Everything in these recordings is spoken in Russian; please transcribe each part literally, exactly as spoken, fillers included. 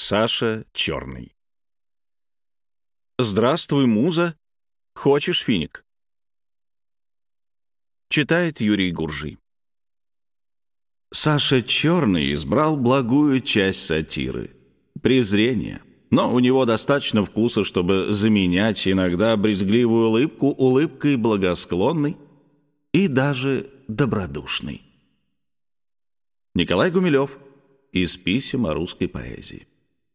Саша Черный. «Здравствуй, муза! Хочешь финик?» Читает Юрий Гуржий. Саша Черный избрал благую часть сатиры — презрение. Но у него достаточно вкуса, чтобы заменять иногда брезгливую улыбку улыбкой благосклонной и даже добродушной. Николай Гумилев. Из писем о русской поэзии.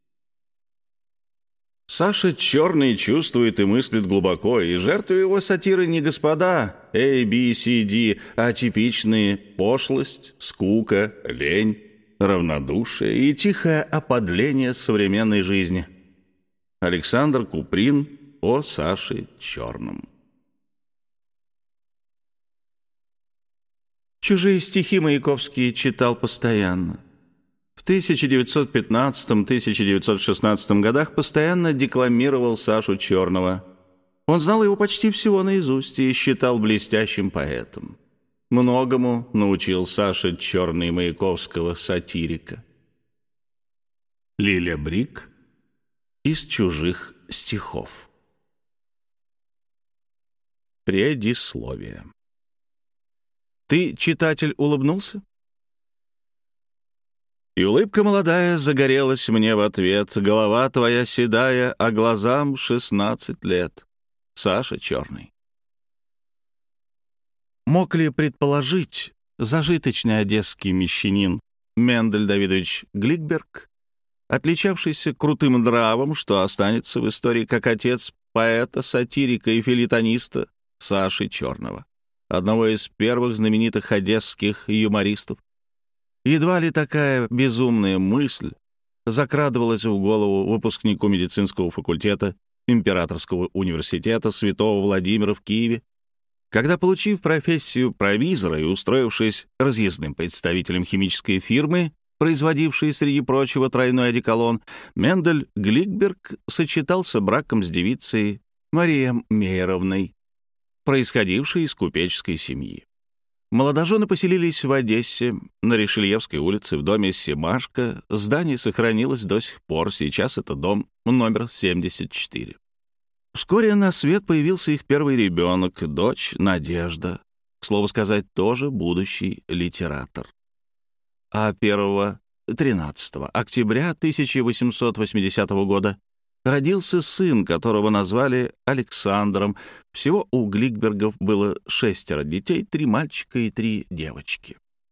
Саша Черный чувствует и мыслит глубоко, и жертвы его сатиры не господа A, B, C, D, а типичные пошлость, скука, лень, равнодушие и тихое оподление современной жизни. Александр Куприн о Саше Черном. Чужие стихи Маяковский читал постоянно. В тысяча девятьсот пятнадцатом — тысяча девятьсот шестнадцатом годах постоянно декламировал Сашу Черного. Он знал его почти всего наизусть и считал блестящим поэтом. Многому научил Саша Черный Маяковского сатирика. Лиля Брик из чужих стихов. Предисловие. Ты, читатель, улыбнулся? И улыбка молодая загорелась мне в ответ. Голова твоя седая, а глазам шестнадцать лет. Саша Черный. Мог ли предположить зажиточный одесский мещанин Мендель Давидович Гликберг, отличавшийся крутым нравом, что останется в истории как отец поэта, сатирика и фелетониста Саши Черного, одного из первых знаменитых одесских юмористов? Едва ли такая безумная мысль закрадывалась в голову выпускнику медицинского факультета Императорского университета Святого Владимира в Киеве, когда, получив профессию провизора и устроившись разъездным представителем химической фирмы, производившей, среди прочего, тройной одеколон, Мендель Гликберг сочетался браком с девицей Марией Мейеровной, происходившей из купеческой семьи. Молодожены поселились в Одессе, на Ришельевской улице, в доме Семашко. Здание сохранилось до сих пор. Сейчас это дом номер семьдесят четыре. Вскоре на свет появился их первый ребенок, дочь Надежда. К слову сказать, тоже будущий литератор. А первого, тринадцатого октября тысяча восемьсот восьмидесятого года родился сын, которого назвали Александром. Всего у Гликбергов было шестеро детей, три мальчика и три девочки.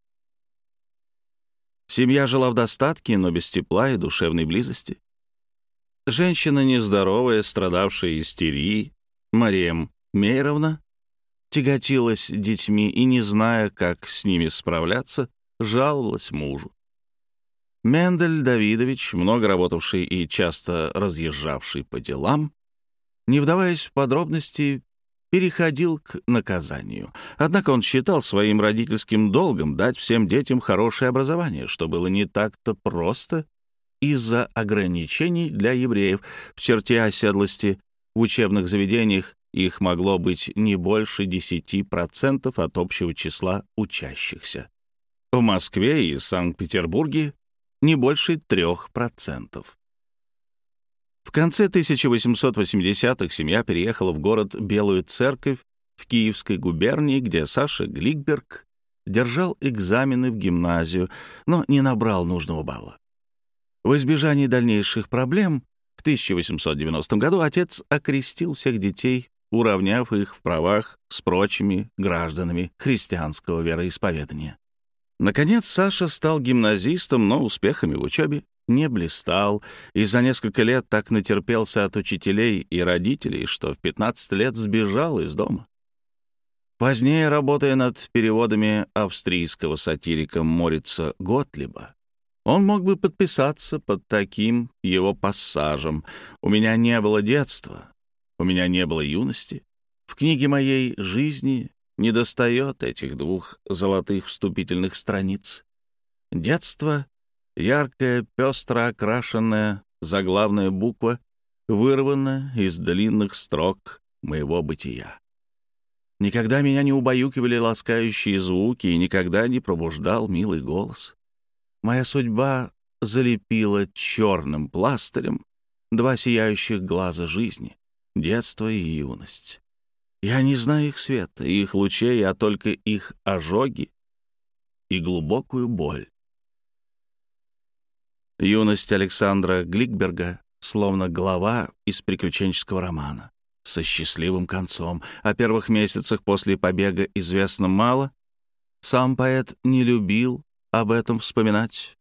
Семья жила в достатке, но без тепла и душевной близости. Женщина нездоровая, страдавшая истерией, Мария Мейеровна, тяготилась детьми и, не зная, как с ними справляться, жаловалась мужу. Мендель Давидович, много работавший и часто разъезжавший по делам, не вдаваясь в подробности, переходил к наказанию. Однако он считал своим родительским долгом дать всем детям хорошее образование, что было не так-то просто из-за ограничений для евреев. В черте оседлости в учебных заведениях их могло быть не больше десяти процентов от общего числа учащихся. В Москве и Санкт-Петербурге не больше трех процентов. В конце тысяча восемьсот восьмидесятых семья переехала в город Белую Церковь в Киевской губернии, где Саша Гликберг держал экзамены в гимназию, но не набрал нужного балла. В избежании дальнейших проблем в тысяча восемьсот девяностом году отец окрестил всех детей, уравняв их в правах с прочими гражданами христианского вероисповедания. Наконец, Саша стал гимназистом, но успехами в учебе не блистал и за несколько лет так натерпелся от учителей и родителей, что в пятнадцать лет сбежал из дома. Позднее, работая над переводами австрийского сатирика Морица Готлиба, он мог бы подписаться под таким его пассажем: «У меня не было детства, у меня не было юности. В книге моей жизни недостает этих двух золотых вступительных страниц. Детство, яркая, пестро окрашенная заглавная буква, вырвана из длинных строк моего бытия. Никогда меня не убаюкивали ласкающие звуки и никогда не пробуждал милый голос. Моя судьба залепила черным пластырем два сияющих глаза жизни — детство и юность. Я не знаю их света и их лучей, а только их ожоги и глубокую боль. Юность Александра Гликберга словно глава из приключенческого романа со счастливым концом. О первых месяцах после побега известно мало. Сам поэт не любил об этом вспоминать.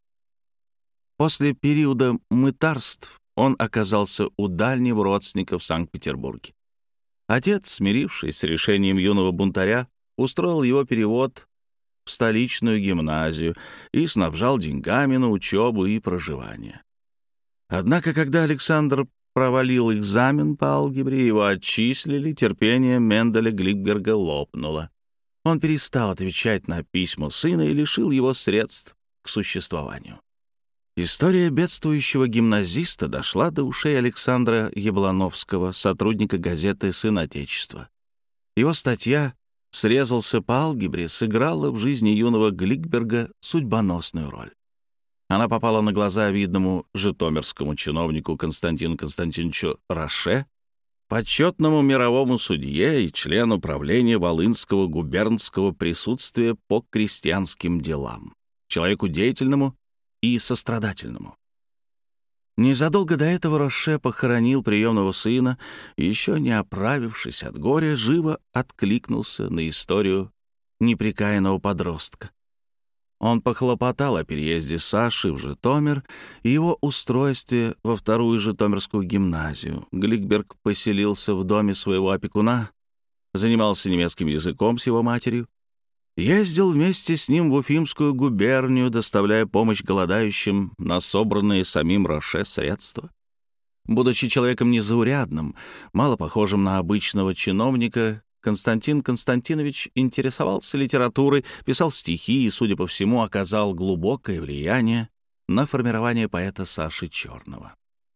После периода мытарств он оказался у дальнего родственника в Санкт-Петербурге. Отец, смирившись с решением юного бунтаря, устроил его перевод в столичную гимназию и снабжал деньгами на учебу и проживание. Однако, когда Александр провалил экзамен по алгебре, его отчислили, терпение Менделя Гликберга лопнуло. Он перестал отвечать на письма сына и лишил его средств к существованию. История бедствующего гимназиста дошла до ушей Александра Яблоновского, сотрудника газеты «Сын Отечества». Его статья «Срезался по алгебре» сыграла в жизни юного Гликберга судьбоносную роль. Она попала на глаза видному житомирскому чиновнику Константину Константиновичу Роше, почетному мировому судье и члену правления Волынского губернского присутствия по крестьянским делам, человеку деятельному и сострадательному. Незадолго до этого Роше похоронил приемного сына и, еще не оправившись от горя, живо откликнулся на историю непрекаянного подростка. Он похлопотал о переезде Саши в Житомир и его устройстве во вторую Житомирскую гимназию. Гликберг поселился в доме своего опекуна, занимался немецким языком с его матерью, ездил вместе с ним в Уфимскую губернию, доставляя помощь голодающим на собранные самим Роше средства. Будучи человеком незаурядным, мало похожим на обычного чиновника, Константин Константинович интересовался литературой, писал стихи и, судя по всему, оказал глубокое влияние на формирование поэта Саши Черного.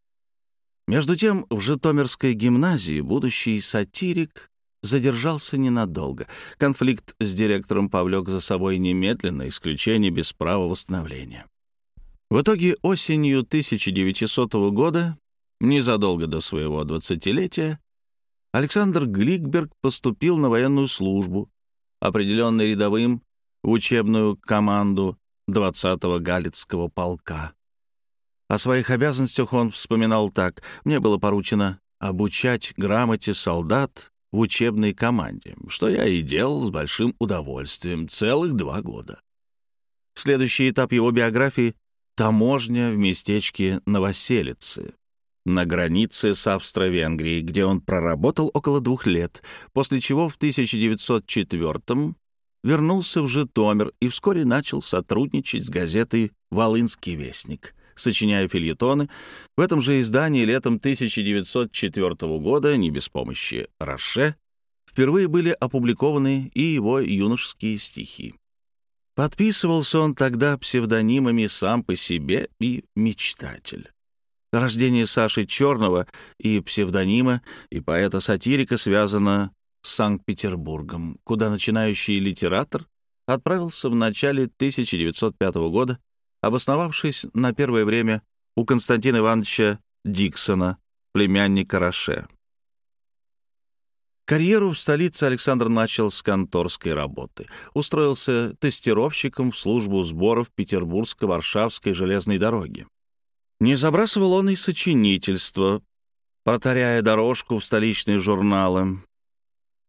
Между тем, в Житомирской гимназии будущий сатирик задержался ненадолго. Конфликт с директором повлек за собой немедленное исключение без права восстановления. В итоге осенью тысяча девятисотого года, незадолго до своего двадцатилетия, Александр Гликберг поступил на военную службу, определенный рядовым в учебную команду двадцатого Галицкого полка. О своих обязанностях он вспоминал так: «Мне было поручено обучать грамоте солдат в учебной команде, что я и делал с большим удовольствием целых два года». Следующий этап его биографии — таможня в местечке Новоселицы на границе с Австро-Венгрией, где он проработал около двух лет, после чего в тысяча девятьсот четвёртом вернулся в Житомир и вскоре начал сотрудничать с газетой «Волынский вестник», сочиняя фельетоны. В этом же издании летом тысяча девятьсот четвёртого года, не без помощи Роше, впервые были опубликованы и его юношеские стихи. Подписывался он тогда псевдонимами «Сам по себе» и «Мечтатель». Рождение Саши Черного и псевдонима, и поэта-сатирика связано с Санкт-Петербургом, куда начинающий литератор отправился в начале тысяча девятьсот пятого года, обосновавшись на первое время у Константина Ивановича Диксона, племянника Роше. Карьеру в столице Александр начал с конторской работы. Устроился тестировщиком в службу сборов Петербургско-Варшавской железной дороги. Не забрасывал он и сочинительство, протаряя дорожку в столичные журналы.